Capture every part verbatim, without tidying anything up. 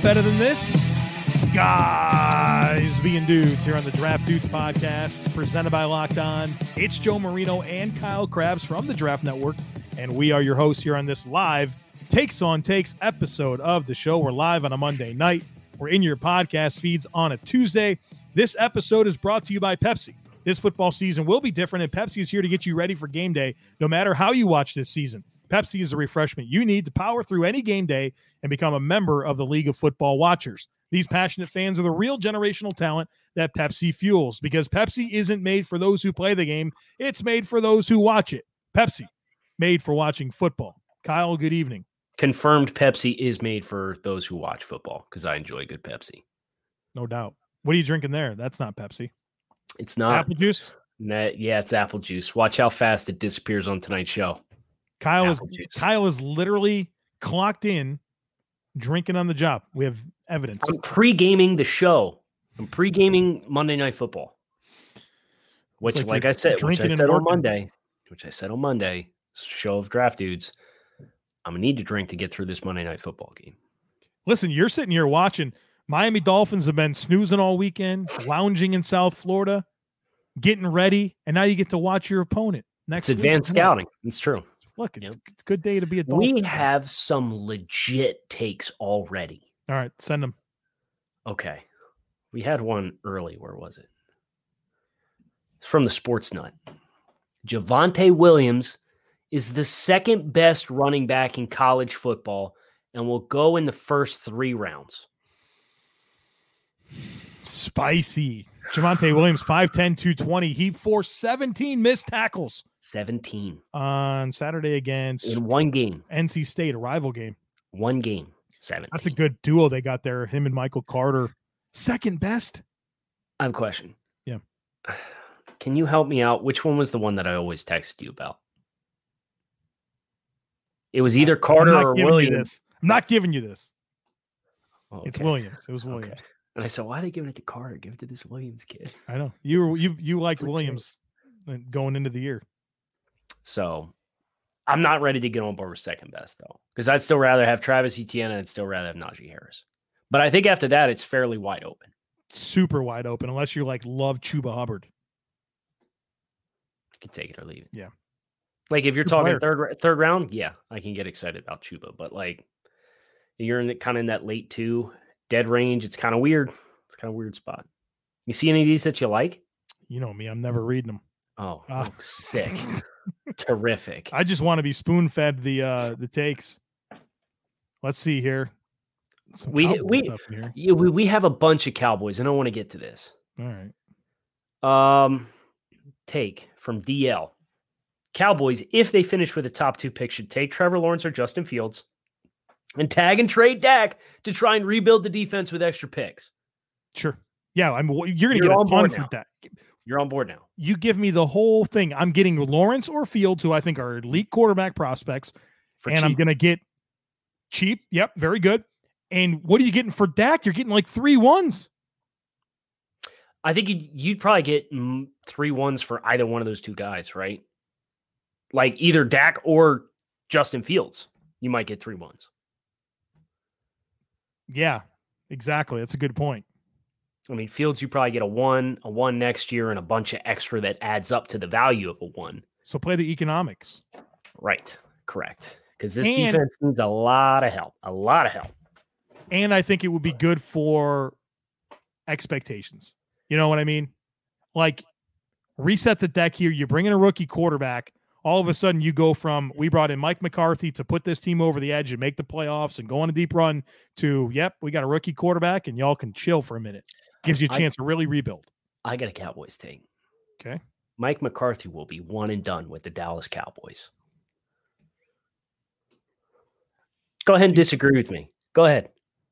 better than this. Guys being dudes here on the Draft Dudes podcast, presented by Locked On. It's Joe Marino and Kyle Krabs from the Draft Network, and we are your hosts here on this live Takes on Takes episode of the show. We're live on a Monday night. We're in your podcast feeds on a Tuesday. This episode is brought to you by Pepsi. This football season will be different, and Pepsi is here to get you ready for game day, no matter how you watch this season. Pepsi is the refreshment you need to power through any game day and become a member of the League of Football Watchers. These passionate fans are the real generational talent that Pepsi fuels, because Pepsi isn't made for those who play the game. It's made for those who watch it. Pepsi, made for watching football. Kyle, good evening. Confirmed Pepsi is made for those who watch football, because I enjoy good Pepsi. No doubt. What are you drinking there? That's not Pepsi. It's not. Apple juice? Nah, yeah, it's apple juice. Watch how fast it disappears on tonight's show. Kyle is, Kyle is literally clocked in, drinking on the job. We have evidence. I'm pre-gaming the show. I'm pre-gaming Monday Night Football. Which, like, like I said, which I said on Monday, which I said on Monday, show of Draft Dudes, I'm going to need to drink to get through this Monday Night Football game. Listen, you're sitting here watching. Miami Dolphins have been snoozing all weekend, lounging in South Florida, getting ready, and now you get to watch your opponent. Next it's advanced week. scouting. It's true. Look, it's, yep. it's a good day to be a Dolphin. We have some legit takes already. All right, send them. Okay. We had one early. Where was it? It's from the Sports Nut. Javonte Williams is the second best running back in college football and will go in the first three rounds. Spicy. Javonte Williams, five ten, two twenty. He forced seventeen missed tackles. seventeen. On Saturday against in one game. N C State, a rival game. One game. seventeen. That's a good duo they got there. Him and Michael Carter. Second best. I have a question. Yeah. Can you help me out? Which one was the one that I always texted you about? It was either Carter or Williams. I'm not giving you this. Oh, okay. It's Williams. It was Williams. Okay. And I said, why are they giving it to Carter? Give it to this Williams kid. I know. You were, you you liked Williams going into the year. So I'm not ready to get on board with second best, though, because I'd still rather have Travis Etienne and I'd still rather have Najee Harris. But I think after that, it's fairly wide open. Super wide open, unless you like love Chuba Hubbard. You can take it or leave it. Yeah. Like if you're Good talking player. third third round, yeah, I can get excited about Chuba. But like you're in the, kind of in that late two dead range. It's kind of weird. It's kind of a weird spot. You see any of these that you like? You know me. I'm never reading them. Oh, Uh, oh sick. Terrific. I just want to be spoon-fed the uh, the takes. Let's see here. Some We Cowboy we, stuff in here. yeah, we we have a bunch of Cowboys. I don't want to get to this. All right. Um, take from D L. Cowboys, if they finish with the top two picks, should take Trevor Lawrence or Justin Fields and tag and trade Dak to try and rebuild the defense with extra picks. Sure. Yeah, I'm. You're going to You're get a on ton board for now. that. You're on board now. You give me the whole thing. I'm getting Lawrence or Fields, who I think are elite quarterback prospects, For and cheap. I'm going to get cheap. Yep, very good. And what are you getting for Dak? You're getting like three ones. I think you'd, you'd probably get mm, three ones for either one of those two guys, right? Like either Dak or Justin Fields. You might get three ones. Yeah, exactly. That's a good point. I mean, Fields, you probably get a one, a one next year, and a bunch of extra that adds up to the value of a one. So play the economics. Right. Correct. Because this And- defense needs a lot of help. A lot of help. And I think it would be good for expectations. You know what I mean? Like, reset the deck here. You bring in a rookie quarterback. All of a sudden, you go from, we brought in Mike McCarthy to put this team over the edge and make the playoffs and go on a deep run, to, yep, we got a rookie quarterback and y'all can chill for a minute. Gives you a I- chance to really rebuild. I got a Cowboys take. Okay. Mike McCarthy will be one and done with the Dallas Cowboys. Go ahead and disagree with me. Go ahead.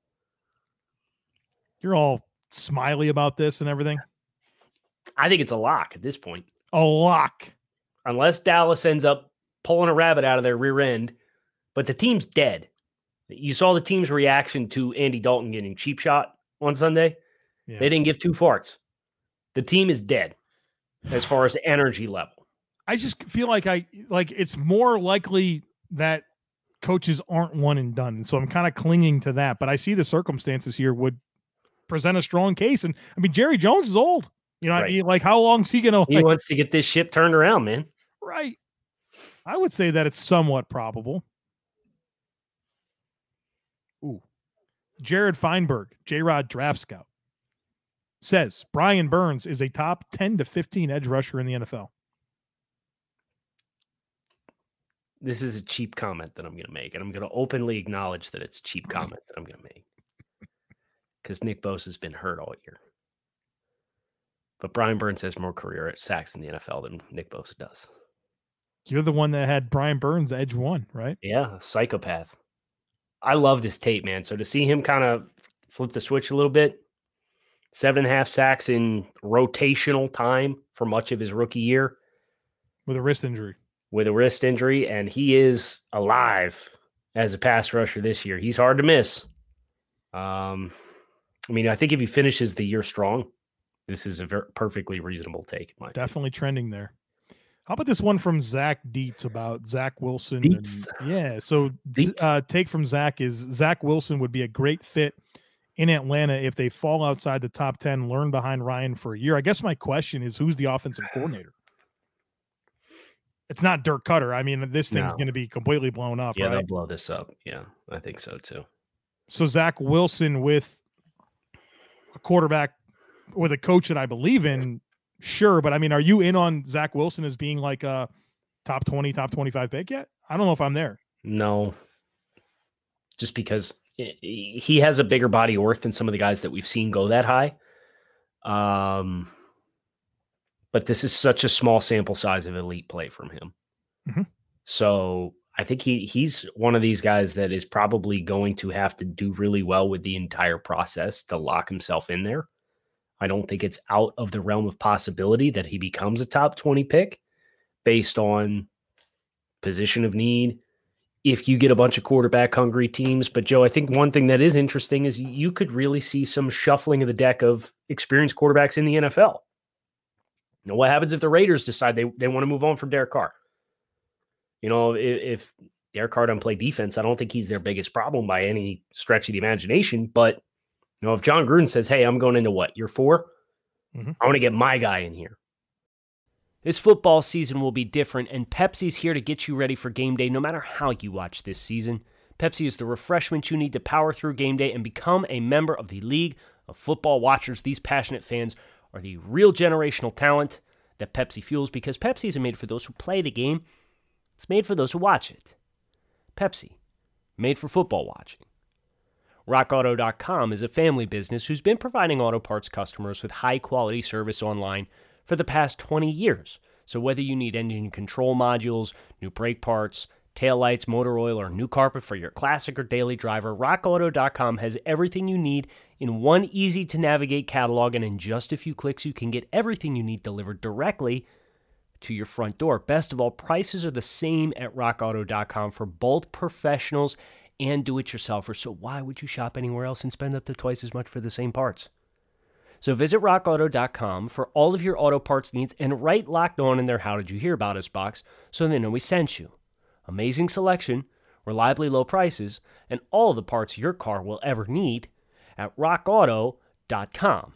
You're all smiley about this and everything. I think it's a lock at this point. A lock. Unless Dallas ends up pulling a rabbit out of their rear end, but the team's dead. You saw the team's reaction to Andy Dalton getting cheap shot on Sunday. Yeah. They didn't give two farts. The team is dead as far as energy level. I just feel like I like it's more likely that coaches aren't one and done. And so I'm kind of clinging to that. But I see the circumstances here would present a strong case. And I mean, Jerry Jones is old. You know what right. I mean? Like, how long is he going to? He like, wants to get this ship turned around, man. Right. I would say that it's somewhat probable. Ooh. Jared Feinberg, J-Rod Draft Scout, says Brian Burns is a top ten to fifteen edge rusher in the N F L. This is a cheap comment that I'm going to make, and I'm going to openly acknowledge that it's a cheap comment that I'm going to make because Nick Bosa has been hurt all year. But Brian Burns has more career at sacks in the N F L than Nick Bosa does. You're the one that had Brian Burns edge one, right? Yeah, psychopath. I love this tape, man. So to see him kind of flip the switch a little bit, seven and a half sacks in rotational time for much of his rookie year. With a wrist injury. With a wrist injury, and he is alive as a pass rusher this year. He's hard to miss. Um, I mean, I think if he finishes the year strong, this is a very perfectly reasonable take. In my Definitely opinion. Trending there. How about this one from Zach Dietz about Zach Wilson? Dietz. And, yeah, so uh, take from Zach is Zach Wilson would be a great fit in Atlanta if they fall outside the top ten, learn behind Ryan for a year. I guess my question is, who's the offensive coordinator? It's not Dirk Cutter. I mean, this thing's no. going to be completely blown up. Yeah, right? they'll blow this up. Yeah, I think so too. So Zach Wilson with a quarterback, with a coach that I believe in, sure. But I mean, are you in on Zach Wilson as being like a top twenty, top twenty-five pick yet? I don't know if I'm there. No, just because he has a bigger body of work than some of the guys that we've seen go that high. Um. But this is such a small sample size of elite play from him. Mm-hmm. So I think he he's one of these guys that is probably going to have to do really well with the entire process to lock himself in there. I don't think it's out of the realm of possibility that he becomes a top twenty pick based on position of need. If you get a bunch of quarterback hungry teams. But Joe, I think one thing that is interesting is you could really see some shuffling of the deck of experienced quarterbacks in the N F L. You know, what happens if the Raiders decide they, they want to move on from Derek Carr? You know, if, if Derek Carr doesn't play defense, I don't think he's their biggest problem by any stretch of the imagination. But, you know, if John Gruden says, hey, I'm going into what, year four? Mm-hmm. I want to get my guy in here. This football season will be different, and Pepsi's here to get you ready for game day no matter how you watch this season. Pepsi is the refreshment you need to power through game day and become a member of the League of Football Watchers. These passionate fans are the real generational talent that Pepsi fuels because Pepsi isn't made for those who play the game. It's made for those who watch it. Pepsi, made for football watching. rock auto dot com is a family business who's been providing auto parts customers with high-quality service online for the past twenty years. So whether you need engine control modules, new brake parts, taillights, motor oil, or new carpet for your classic or daily driver, rock auto dot com has everything you need in one easy-to-navigate catalog, and in just a few clicks, you can get everything you need delivered directly to your front door. Best of all, prices are the same at rock auto dot com for both professionals and do-it-yourselfers, so why would you shop anywhere else and spend up to twice as much for the same parts? So visit rock auto dot com for all of your auto parts needs and write Locked On in their How Did You Hear About Us box so they know we sent you. Amazing selection, reliably low prices, and all the parts your car will ever need at rock auto dot com.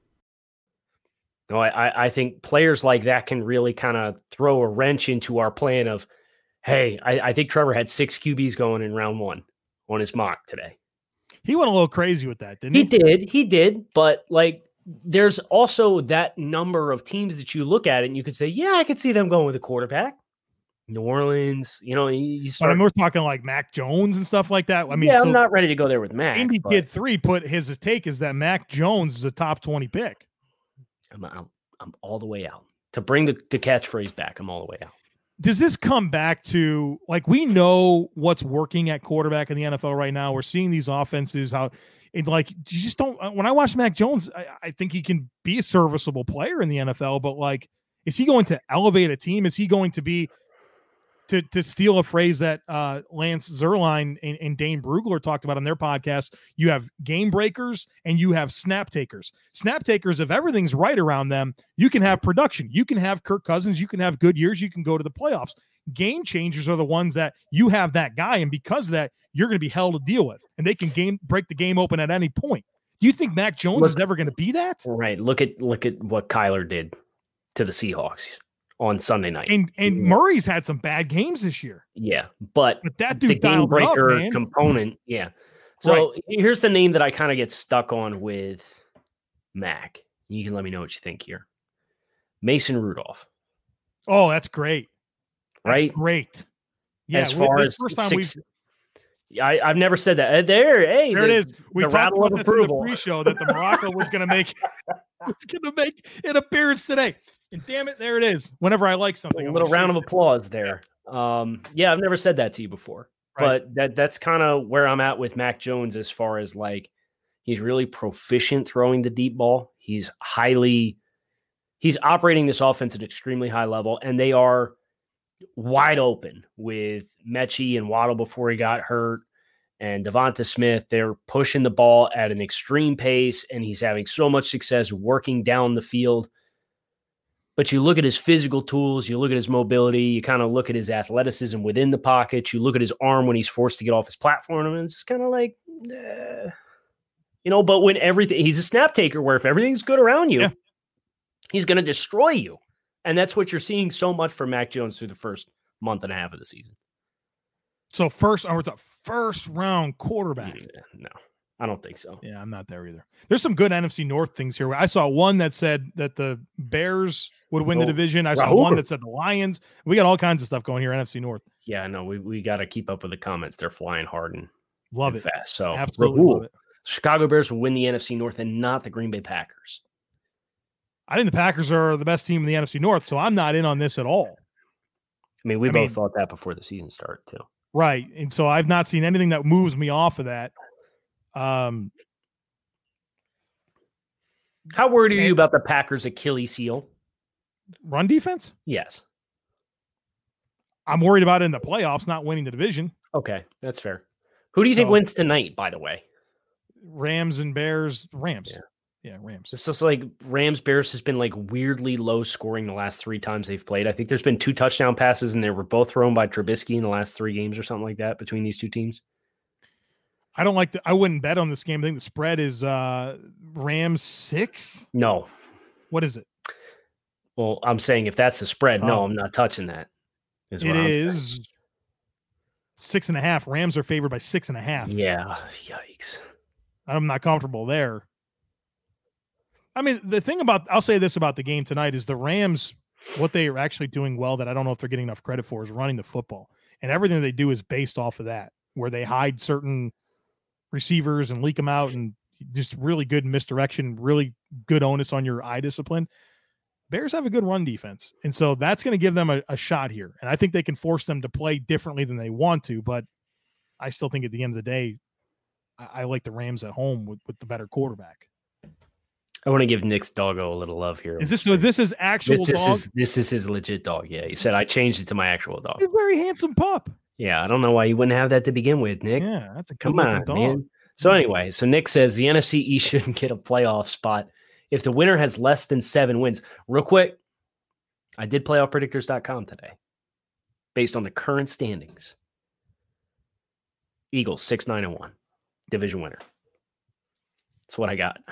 No, I, I think players like that can really kind of throw a wrench into our plan of, hey, I, I think Trevor had six Q Bs going in round one on his mock today. He went a little crazy with that, didn't he? He did. He did. But like, there's also that number of teams that you look at it and you could say, yeah, I could see them going with a quarterback. New Orleans, you know, you start. But I mean, we're talking like Mac Jones and stuff like that. I mean, yeah, so I'm not ready to go there with Mac. Indy but... Kid three put his, his take is that Mac Jones is a top twenty pick. I'm out. I'm all the way out. To bring the, the catchphrase back, I'm all the way out. Does this come back to, like, we know what's working at quarterback in the N F L right now. We're seeing these offenses, how it, like, you just don't, when I watch Mac Jones, I, I think he can be a serviceable player in the N F L, but like, is he going to elevate a team? Is he going to be to to steal a phrase that uh, Lance Zierlein and, and Dane Brugler talked about on their podcast, you have game breakers and you have snap takers. Snap takers, if everything's right around them, you can have production. You can have Kirk Cousins. You can have good years. You can go to the playoffs. Game changers are the ones that you have that guy, and because of that, you're going to be hell to deal with, and they can game break the game open at any point. Do you think Mac Jones look, is never going to be that? Right. Look at look at what Kyler did to the Seahawks on Sunday night. And and yeah. Murray's had some bad games this year. Yeah, but, but that dude the game breaker up, component, yeah. So right. Here's the name that I kind of get stuck on with Mac. You can let me know what you think here. Mason Rudolph. Oh, that's great. That's right? Great. Yeah, as far we, as first time six, I, I've never said that. Uh, there, hey, there the, it is. We talked about this in the pre-show that the Morocco was going to make was going to make an appearance today. And damn it, there it is. Whenever I like something, a little round of applause there. Um, yeah, I've never said that to you before, right. but that that's kind of where I'm at with Mac Jones as far as like he's really proficient throwing the deep ball. He's highly, he's operating this offense at an extremely high level, and they are wide open with Mechie and Waddle before he got hurt, and Devonta Smith. They're pushing the ball at an extreme pace, and he's having so much success working down the field. But you look at his physical tools, you look at his mobility, you kind of look at his athleticism within the pocket, you look at his arm when he's forced to get off his platform, and it's just kind of like, eh. you know, but when everything, he's a snap taker where if everything's good around you, yeah. he's going to destroy you. And that's what you're seeing so much from Mac Jones through the first month and a half of the season. So first, I was a first round quarterback. Yeah, no, I don't think so. Yeah, I'm not there either. There's some good N F C North things here. I saw one that said that the Bears would win oh, the division. I saw Rahul. one that said the Lions. We got all kinds of stuff going here, N F C North. Yeah, no, we, we got to keep up with the comments. They're flying hard and love and it fast. So absolutely Rahul, love it. Chicago Bears will win the N F C North and not the Green Bay Packers. I think the Packers are the best team in the N F C North, so I'm not in on this at all. I mean, we I both mean, thought that before the season started, too. Right, and so I've not seen anything that moves me off of that. Um, How worried are you about the Packers' Achilles heel? Run defense? Yes. I'm worried about it in the playoffs, not winning the division. Okay, that's fair. Who do you so, think wins tonight, by the way? Rams and Bears. Rams. Yeah. Yeah, Rams. It's just like Rams Bears has been like weirdly low scoring the last three times they've played. I think there's been two touchdown passes and they were both thrown by Trubisky in the last three games or something like that between these two teams. I don't like the, I wouldn't bet on this game. I think the spread is uh, Rams six. No. What is it? Well, I'm saying if that's the spread, oh. no, I'm not touching that. Is it is saying. Six and a half. Rams are favored by six and a half. Yeah. Yikes. I'm not comfortable there. I mean, the thing about, I'll say this about the game tonight is the Rams, what they are actually doing well that I don't know if they're getting enough credit for is running the football. And everything they do is based off of that, where they hide certain receivers and leak them out and just really good misdirection, really good onus on your eye discipline. Bears have a good run defense. And so that's going to give them a, a shot here. And I think they can force them to play differently than they want to, but I still think at the end of the day, I, I like the Rams at home with, with the better quarterback. I want to give Nick's doggo a little love here. Is this so this is actual this, dog? This is, this is his legit dog. Yeah, he said I changed it to my actual dog. He's a very handsome pup. Yeah, I don't know why you wouldn't have that to begin with, Nick. Yeah, that's a come on, dog. man. So anyway, so Nick says the N F C East shouldn't get a playoff spot if the winner has less than seven wins. Real quick, I did playoff predictors dot com today based on the current standings. Eagles six nine and one, division winner. That's what I got.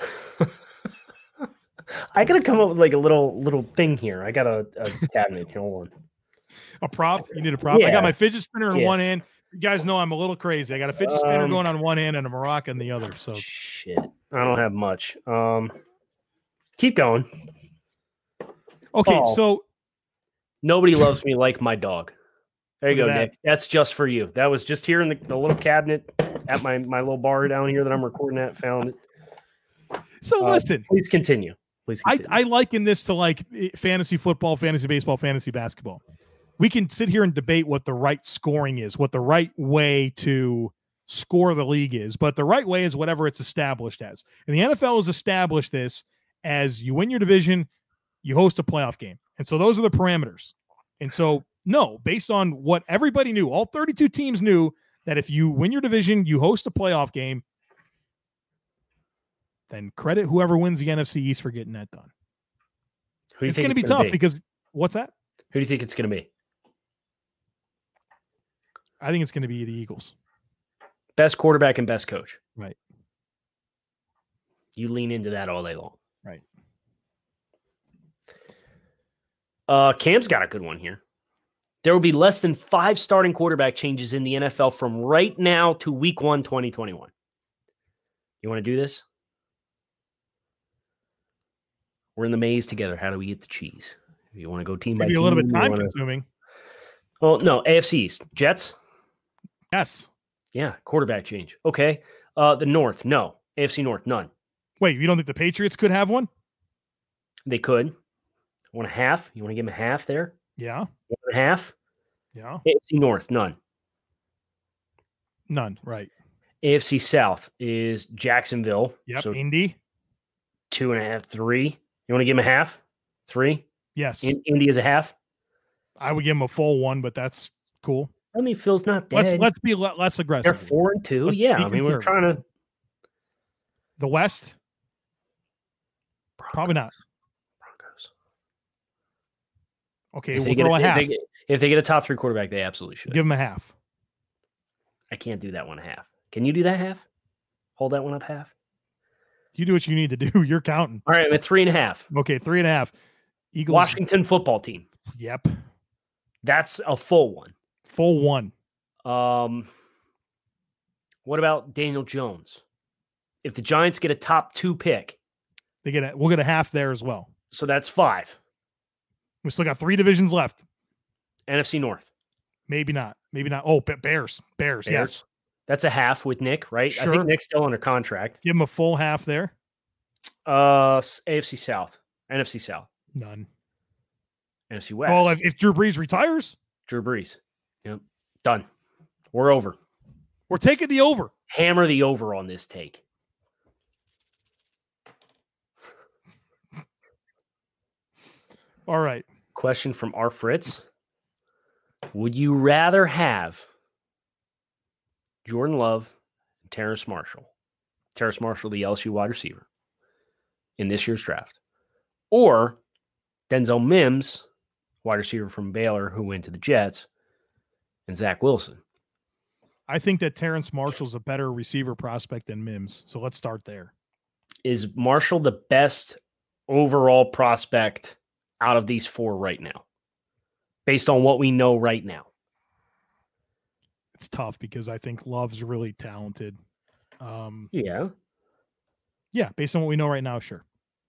I gotta come up with like a little little thing here. I got a, a cabinet here. Hold on. A prop? You need a prop? Yeah. I got my fidget spinner in yeah. one hand. You guys know I'm a little crazy. I got a fidget um, spinner going on one hand and a maraca in the other. So shit. I don't have much. Um, keep going. Okay, oh. so nobody loves me like my dog. There you go, that. Nick. That's just for you. That was just here in the, the little cabinet at my my little bar down here that I'm recording at. Found it. So uh, listen. Please continue. Please I, I liken this to like fantasy football, fantasy baseball, fantasy basketball. We can sit here and debate what the right scoring is, what the right way to score the league is, but the right way is whatever it's established as. And the N F L has established this as you win your division, you host a playoff game. And so those are the parameters. And so No, based on what everybody knew, all thirty-two teams knew that if you win your division, you host a playoff game, then credit whoever wins the N F C East for getting that done. Who do you It's think going to be gonna tough be? because what's that? Who do you think it's going to be? I think it's going to be the Eagles. Best quarterback and best coach. Right. You lean into that all day long. Right. Uh, Cam's got a good one here. There will be less than five starting quarterback changes in the N F L from right now to week one, twenty twenty-one. You want to do this? We're in the maze together. How do we get the cheese? You want to go team It's by going to be team? a little bit You time wanna- consuming. Well, no, A F C East. Jets? Yes. Yeah, quarterback change. Okay. Uh, the North? No. A F C North? None. Wait, you don't think the Patriots could have one? They could. Want a half? You want to give them a half there? Yeah. One and a half? Yeah. A F C North? None. None. Right. A F C South is Jacksonville. Yep. So Indy. two and a half, three. You want to give them a half? Three? Yes. In, Indy is a half? I would give them a full one, but that's cool. I mean, Phil's not dead. Let's let's be le- less aggressive. They're four and two. Let's yeah. be I mean, we're conservative. trying to. The West, probably not. Broncos. Okay, If we'll they, throw get a a, if, half. they get, if they get a top three quarterback, they absolutely should. Give them a half. I can't do that one half. Can you do that half? Hold that one up half? You do what you need to do. You're counting. All right, I'm at three and a half. Okay, three and a half. Eagles. Washington football team. Yep. That's a full one. Full one. Um, what about Daniel Jones? If the Giants get a top two pick, They get a, we'll get a half there as well. so that's five. We still got three divisions left. N F C North. Maybe not. Maybe not. Oh, Ba- Bears. Bears. Yes. Bears. That's a half with Nick, right? I Sure. think Nick's still under contract. Give them a full half there. Uh, s- A F C South, N F C South, None. N F C West. Well, if, if Drew Brees retires, Drew Brees. Yep. Done. We're over. we're taking the over. Hammer the over on this take. All right. Question from R. Fritz. Would you rather have Jordan Love and Terrace Marshall, Terrace Marshall, the L S U wide receiver, in this year's draft, or Denzel Mims, wide receiver from Baylor, who went to the Jets, and Zach Wilson? I think that Terrence Marshall's a better receiver prospect than Mims. So let's start there. Is Marshall the best overall prospect out of these four right now, based on what we know right now? It's tough because I think Love's really talented. Um, Yeah. yeah, based on what we know right now, sure.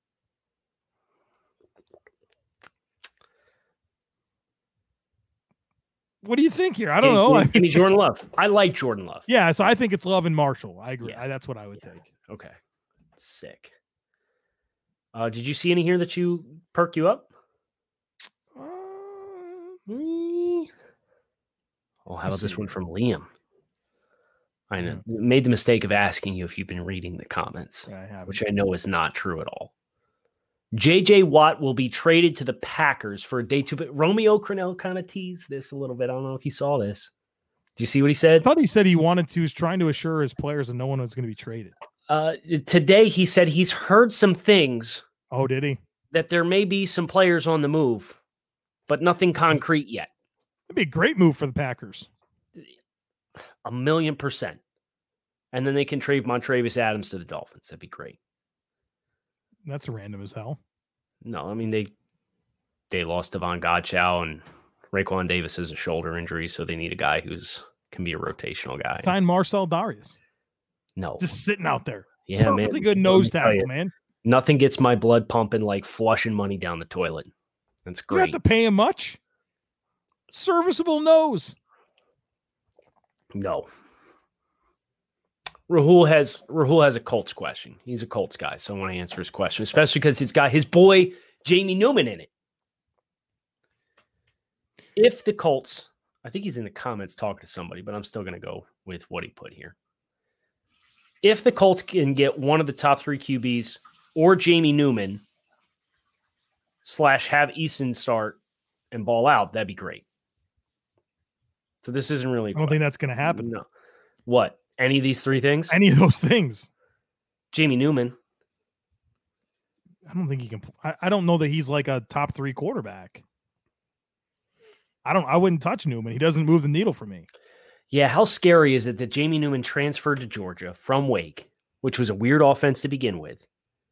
What do you think here? I don't Give- know. Give, give me Jordan Love. I like Jordan Love. Yeah, so I think it's Love and Marshall. I agree. Yeah. I, that's what I would Yeah. take. Okay. Sick. Uh, did you see any here that you perk you up? Uh, Oh, how about this see. one from Liam? I know, Yeah. made the mistake of asking you if you've been reading the comments, I have. which I know is not true at all. J J Watt will be traded to the Packers for a day two. But Romeo Crennel kind of teased this a little bit. I don't know if you saw this. Did you see what he I said? thought he said he wanted to. He's trying to assure his players that no one was going to be traded. Uh, today, he said he's heard some things Oh, did he? that there may be some players on the move, but nothing concrete yet. It'd be a great move for the Packers. A million percent. And then they can trade Montravius Adams to the Dolphins. That'd be great. That's random as hell. No, I mean, they they lost Devon Godchow and Raekwon Davis has a shoulder injury, so they need a guy who's can be a rotational guy. Sign Marcel Darius. No. Just sitting out there. yeah, man. Perfectly good Let nose me tell tackle, you, man. Nothing gets my blood pumping like flushing money down the toilet. That's You don't great. have to pay him much. Serviceable nose. No. Rahul has Rahul has a Colts question. He's a Colts guy, so I want to answer his question, especially because he's got his boy Jamie Newman in it. If the Colts, I think he's in the comments talking to somebody, but I'm still going to go with what he put here. If the Colts can get one of the top three Q Bs or Jamie Newman slash have Eason start and ball out, that'd be great. So this isn't really. I don't think that's going to happen. No. What? Any of these three things? Any of those things. Jamie Newman. I don't think he can. I, I don't know that he's like a top three quarterback. I don't. I wouldn't touch Newman. He doesn't move the needle for me. Yeah, how scary is it that Jamie Newman transferred to Georgia from Wake, which was a weird offense to begin with,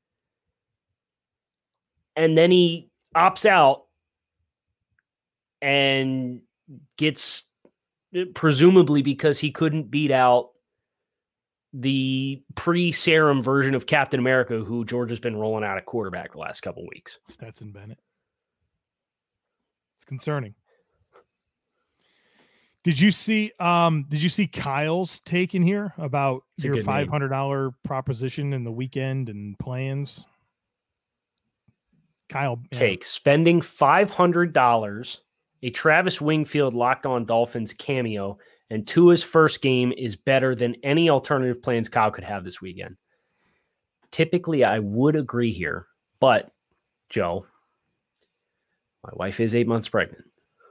and then he opts out and gets, presumably because he couldn't beat out the pre-serum version of Captain America who Georgia's been rolling out at quarterback the last couple of weeks. Stetson Bennett. It's concerning. Did you see um did you see Kyle's take in here about It's a your good five hundred dollars proposition in the weekend and plans? Kyle yeah. Take spending five hundred dollars, a Travis Wingfield Locked On Dolphins cameo, and Tua's first game is better than any alternative plans Kyle could have this weekend. Typically, I would agree here, but Joe, my wife is eight months pregnant.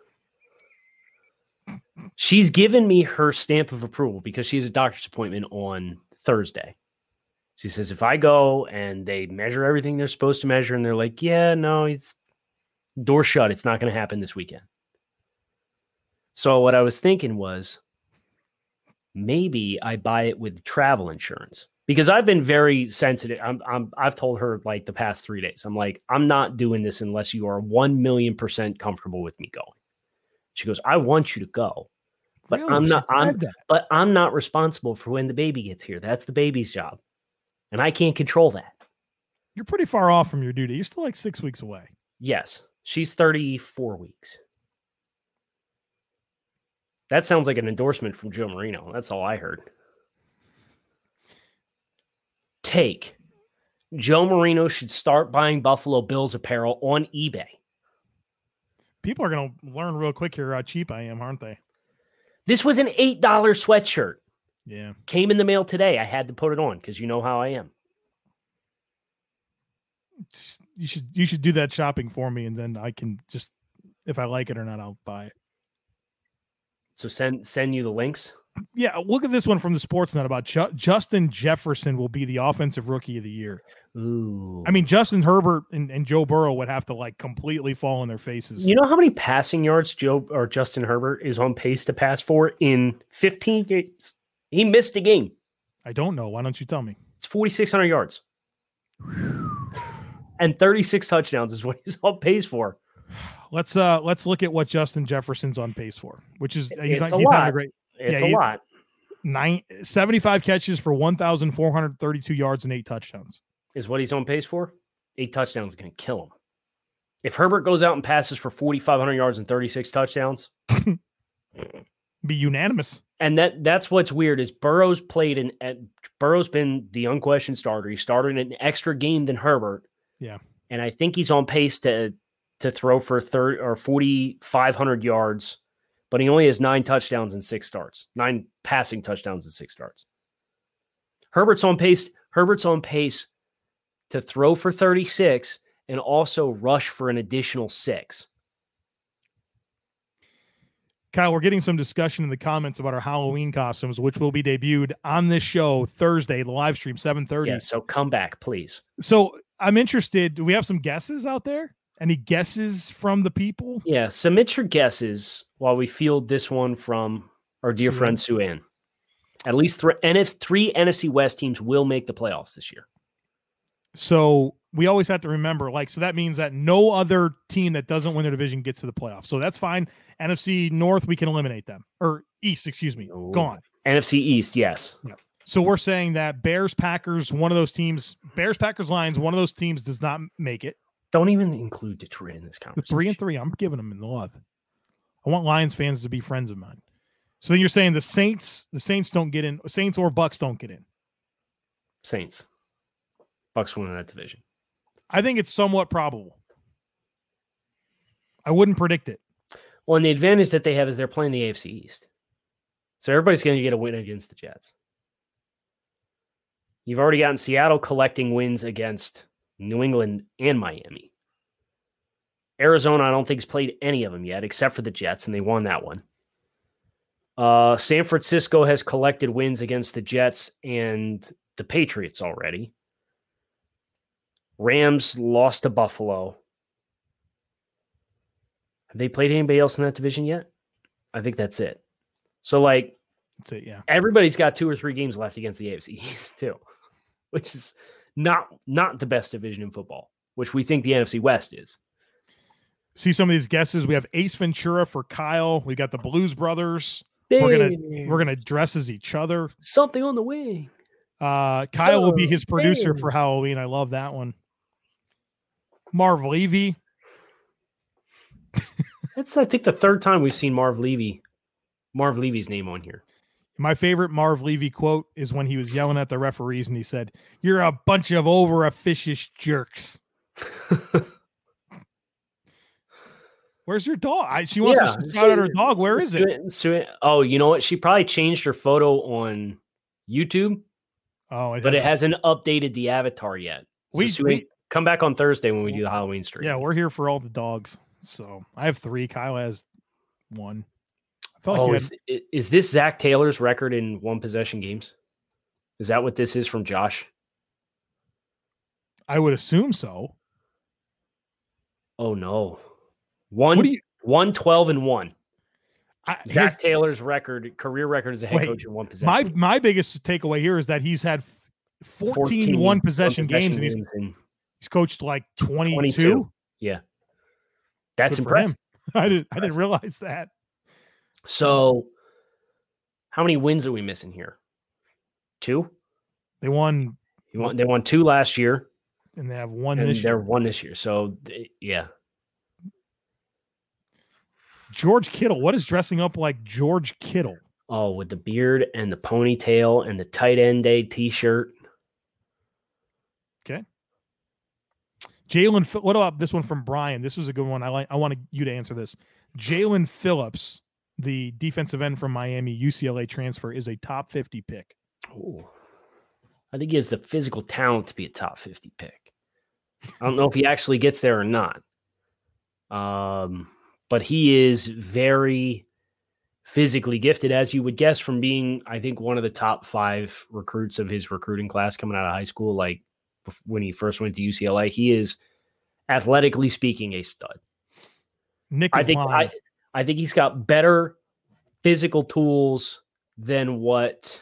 She's given me her stamp of approval because she has a doctor's appointment on Thursday. She says, if I go and they measure everything they're supposed to measure and they're like, yeah, no, it's door shut. It's not going to happen this weekend. So what I was thinking was maybe I buy it with travel insurance because I've been very sensitive. I'm, I'm, I've told her like the past three days, I'm like, I'm not doing this unless you are one million percent comfortable with me going. She goes, I want you to go, but Really? I'm She not, I'm, said that. but I'm not responsible for when the baby gets here. That's the baby's job. And I can't control that. You're pretty far off from your duty. You're still like six weeks away. Yes. She's thirty-four weeks. That sounds like an endorsement from Joe Marino. That's all I heard. Take. Joe Marino should start buying Buffalo Bills apparel on eBay. People are going to learn real quick here how cheap I am, aren't they? This was an eight dollars sweatshirt. Yeah. Came in the mail today. I had to put it on because you know how I am. You should you should do that shopping for me, and then I can just, if I like it or not, I'll buy it. So send send you the links. Yeah, look at this one from the Sportsnet about Ju- Justin Jefferson will be the offensive rookie of the year. Ooh. I mean, Justin Herbert and, and Joe Burrow would have to like completely fall on their faces. You know how many passing yards Joe or Justin Herbert is on pace to pass for in fifteen games? He missed a game. I don't know. Why don't you tell me? It's forty-six hundred yards. And thirty-six touchdowns is what he's on pace for. Let's uh let's look at what Justin Jefferson's on pace for, which is he's It's not a he's lot. having a great It's Yeah, a he- lot. nine seventy-five catches for one thousand four hundred thirty-two yards and eight touchdowns. Is what he's on pace for. Eight touchdowns is going to kill him. If Herbert goes out and passes for forty-five hundred yards and thirty-six touchdowns, Be unanimous. and that that's what's weird is Burrow's played in. At, Burrow's been the unquestioned starter. He started an extra game than Herbert. Yeah. And I think he's on pace to to throw for thirty or forty-five hundred yards, but he only has nine touchdowns and six starts, nine passing touchdowns and six starts. Herbert's on pace. Herbert's on pace to throw for thirty-six and also rush for an additional six. Kyle, we're getting some discussion in the comments about our Halloween costumes, which will be debuted on this show Thursday, the live stream, seven thirty. Yeah, so come back, please. So I'm interested. Do we have some guesses out there? Any guesses from the people? Yeah, submit your guesses while we field this one from our dear Sue friend Sue Ann. At least three, N F, three N F C West teams will make the playoffs this year. So we always have to remember, like, so that means that no other team that doesn't win their division gets to the playoffs. So that's fine. N F C North, we can eliminate them. Or East, excuse me. Ooh. Gone. N F C East, yes. So we're saying that Bears, Packers, one of those teams, Bears, Packers, Lions, one of those teams does not make it. Don't even include Detroit in this The conversation. three and three, I'm giving them in the love. I want Lions fans to be friends of mine. So then you're saying the Saints, the Saints don't get in, Saints or Bucks don't get in. Saints. Bucks win that division. I think it's somewhat probable. I wouldn't predict it. Well, and the advantage that they have is they're playing the A F C East. So everybody's going to get a win against the Jets. You've already gotten Seattle collecting wins against New England and Miami. Arizona, I don't think, has played any of them yet, except for the Jets, and they won that one. Uh, San Francisco has collected wins against the Jets and the Patriots already. Rams lost to Buffalo. Have they played anybody else in that division yet? I think that's it. So, like, That's it, yeah. everybody's got two or three games left against the A F C East, too, which is not not the best division in football, which we think the N F C West is. See some of these guesses. We have Ace Ventura for Kyle. We got the Blues Brothers. We're gonna we're gonna dress as each other. Something on the wing. Uh, Kyle will be his producer hey. for Halloween. I love that one. Marv Levy. That's I think the third time we've seen Marv Levy, Marv Levy's name on here. My favorite Marv Levy quote is when he was yelling at the referees and he said, "You're a bunch of over officious jerks." Where's your dog? I, she wants Yeah, to shout at her dog. Where is it? it? Oh, you know what? She probably changed her photo on YouTube. Oh, it but it hasn't. hasn't updated the avatar yet. So We, Sue, we come back on Thursday when we do the Halloween stream. yeah, we're here for all the dogs. So I have three. Kyle has one. I felt like Oh, you is, had, is this Zach Taylor's record in one possession games? Is that what this is from Josh? I would assume so. Oh no, one What do you? one twelve and one. I, Zach his, Taylor's record, career record as a head Wait, coach in one possession. my game. my biggest takeaway here is that he's had fourteen, one possession, one games, and he's games and he's coached like twenty-two. twenty-two. Yeah, that's Good for him. impressive. I didn't I impressive. didn't realize that. So, how many wins are we missing here? Two. They won, He won. They won two last year, and they have one and this they're year. one this year. So, yeah. George Kittle. What is dressing up like George Kittle? Oh, with the beard and the ponytail and the tight end day T-shirt. Okay. Jalen, what about this one from Brian? This was a good one. I like. I want you to answer this. Jalen Phillips, the defensive end from Miami, U C L A transfer, is a top fifty pick. Oh, I think he has the physical talent to be a top fifty pick. I don't know if he actually gets there or not. Um, but he is very physically gifted, as you would guess from being, I think, one of the top five recruits of his recruiting class coming out of high school. Like when he first went to U C L A, he is athletically speaking a stud. Nick, I is think lying. I, I think he's got better physical tools than what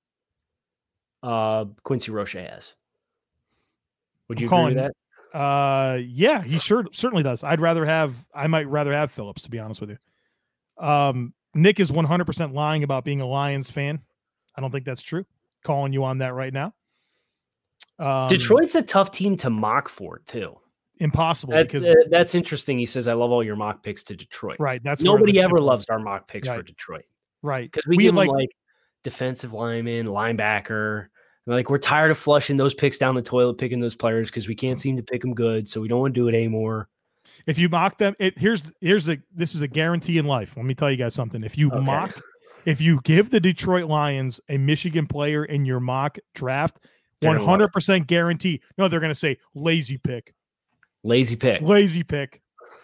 uh, Quincy Roche has. Would you I'm agree calling, with that? Uh, yeah, he sure certainly does. I'd rather have. I might rather have Phillips, to be honest with you. Um, Nick is one hundred percent lying about being a Lions fan. I don't think that's true. Calling you on that right now. Um, Detroit's a tough team to mock for too. Impossible That's, because uh, that's interesting. He says, "I love all your mock picks to Detroit." right. That's where Nobody the- ever loves our mock picks Right. for Detroit, right because we, We give like- them like defensive lineman, linebacker. We're like we're tired of flushing those picks down the toilet, picking those players because we can't seem to pick them good, so we don't want to do it anymore. If you mock them, it here's here's a this is a guarantee in life. Let me tell you guys something. If you Okay. mock, if you give the Detroit Lions a Michigan player in your mock draft, They're one gonna love hundred percent guarantee. No, they're going to say lazy pick, Lazy pick. lazy pick,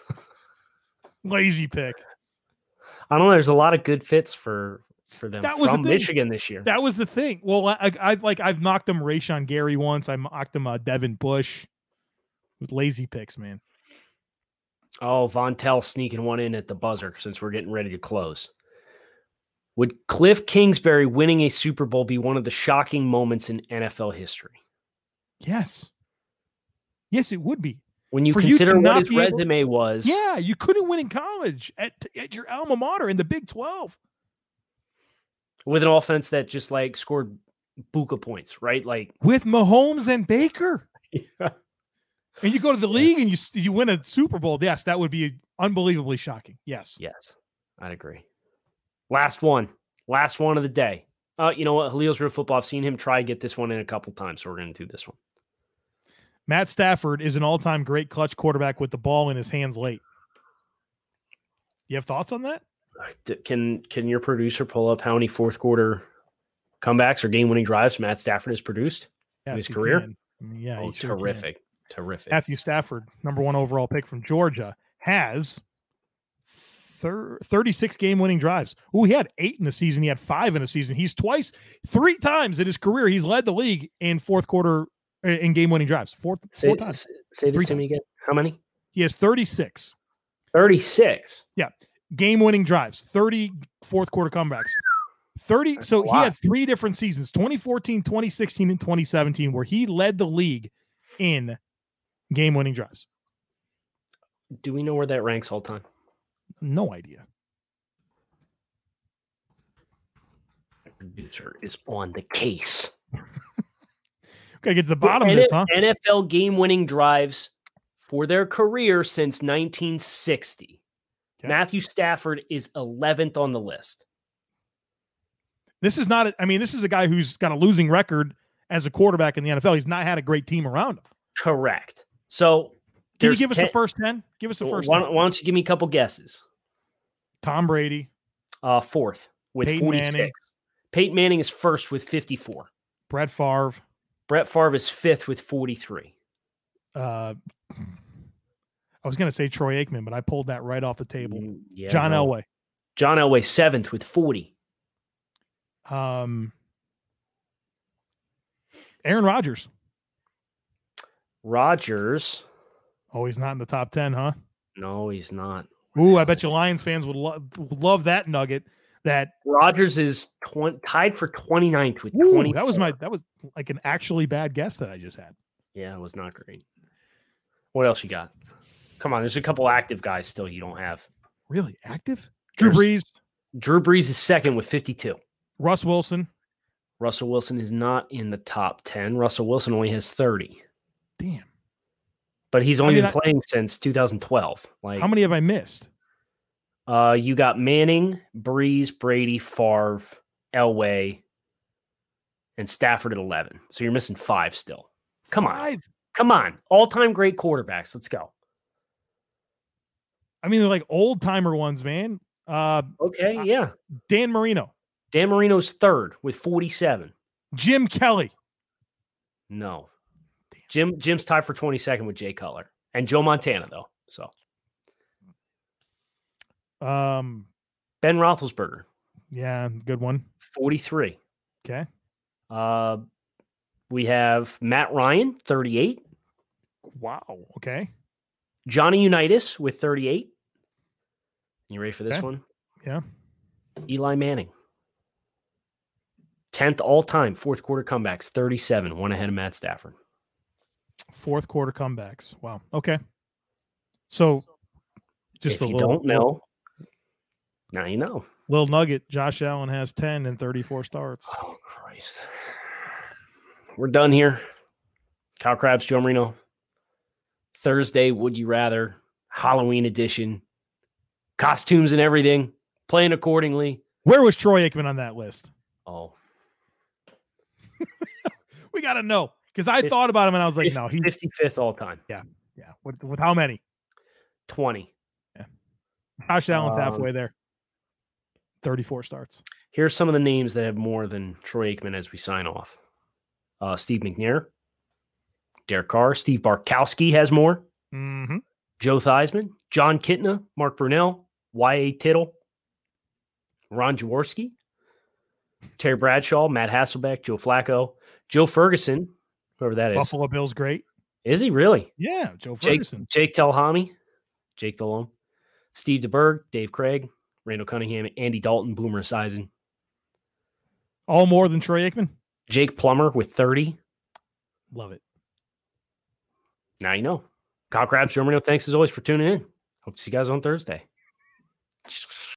lazy pick. I don't know. There's a lot of good fits for for them That was the from thing. Michigan this year. That was the thing. Well, I, I like I've knocked them Rayshon Gary once. I mocked them uh, Devin Bush with lazy picks, man. Oh, Von Tell sneaking one in at the buzzer since we're getting ready to close. Would Cliff Kingsbury winning a Super Bowl be one of the shocking moments in N F L history? Yes, yes, it would be. When you For you consider to what not his be able- resume was, Yeah, you couldn't win in college at at your alma mater in the Big twelve. with an offense that just like scored buka points, right? Like, With Mahomes and Baker. yeah. And you go to the league and you you win a Super Bowl. Yes, that would be unbelievably shocking. Yes. Yes, I'd agree. Last one. Last one of the day. Uh, you know what? Halil's Real Football, I've seen him try to get this one in a couple times, so we're going to do this one. Matt Stafford is an all-time great clutch quarterback with the ball in his hands late. You have thoughts on that? Can can your producer pull up how many fourth quarter comebacks or game-winning drives Matt Stafford has produced in his he career? can. I mean, yeah, Oh, he sure can. terrific. Terrific. Matthew Stafford, number one overall pick from Georgia, has thir- thirty-six game-winning drives. Oh, he had eight in a season. He had five in a season. He's twice, three times in his career, he's led the league in fourth quarter in game-winning drives. Fourth, say, four times. Say this Three to me times. again. How many? He has thirty-six. thirty-six. Yeah. Game-winning drives. thirty fourth quarter comebacks. thirty. That's so a he lot. had three different seasons, twenty fourteen, twenty sixteen, and twenty seventeen, where he led the league in game-winning drives. Do we know where that ranks all time? No idea. The producer is on the case. Gotta get to the bottom N- of this, huh? N F L game-winning drives for their career since nineteen sixty. Okay. Matthew Stafford is eleventh on the list. This is not, a, I mean, this is a guy who's got a losing record as a quarterback in the N F L. He's not had a great team around him. Correct. So, Can you there's give us ten, the first ten? Give us the first why, ten. don't- why don't you give me a couple guesses? Tom Brady, Uh, fourth with Peyton forty-six. Manning. Peyton Manning is first with fifty-four. Brett Favre, Brett Favre is fifth with forty-three. uh, I was going to say Troy Aikman, but I pulled that right off the table. Mm, yeah, John no. Elway. John Elway, seventh with forty. Um, Aaron Rodgers. Rodgers. Oh, he's not in the top ten, huh? No, he's not. Ooh, I bet you Lions fans would, lo- would love that nugget. That Rodgers is tw- tied for twenty-ninth with ooh, twenty. that was my that was like an actually bad guess that I just had. Yeah, it was not great. What else you got? Come on, there's a couple active guys still you don't have. Really active? Drew There's- Brees, Drew Brees is second with fifty-two. Russ Wilson. Russell Wilson is not in the top ten. Russell Wilson only has thirty, Damn. but he's only mean, been I- playing since two thousand twelve. Like, How many have I missed? Uh, you got Manning, Breeze, Brady, Favre, Elway, and Stafford at eleven. So you're missing five still. Come on. Five. Come on. All-time great quarterbacks. Let's go. I mean, they're like old timer ones, man. Uh, Okay, I- yeah. Dan Marino, Dan Marino's third with forty-seven. Jim Kelly. No. Jim Jim's tied for twenty-second with Jay Cutler. And Joe Montana, though. So Um, Ben Roethlisberger, yeah, good one. forty-three. Okay. Uh, we have Matt Ryan, thirty-eight. Wow. Okay. Johnny Unitas with thirty-eight. You ready for this Okay. one? Yeah. Eli Manning. tenth all-time fourth quarter comebacks, thirty-seven, one ahead of Matt Stafford. Fourth quarter comebacks. Wow. Okay. So, just if a you little, don't know, now you know. little nugget. Josh Allen has ten and thirty-four starts. Oh, Christ. We're done here. Kyle Krabs, Joe Marino. Thursday, Would You Rather, Halloween edition. Costumes and everything. Playing accordingly. Where was Troy Aikman on that list? Oh, We got to know because I Fif- thought about him and I was like, no, he's fifty-fifth all time. yeah. With, with how many? twenty. Josh Allen's Um, halfway there. thirty-four starts. Here's some of the names that have more than Troy Aikman as we sign off. Uh, Steve McNair, Derek Carr, Steve Barkowski has more. Mm-hmm. Joe Theismann, John Kitna, Mark Brunell, Y A. Tittle, Ron Jaworski, Terry Bradshaw, Matt Hasselbeck, Joe Flacco, Joe Ferguson, whoever that is. Buffalo Bills, great. Is he really? Yeah, Joe Jake, Ferguson. Jake Telhami, Jake Delhomme, Steve DeBerg, Dave Craig, Randall Cunningham, Andy Dalton, Boomer Esiason, All more than Troy Aikman. Jake Plummer with thirty. Love it. Now you know. Kyle Krabs, Joe Marino, thanks as always for tuning in. Hope to see you guys on Thursday.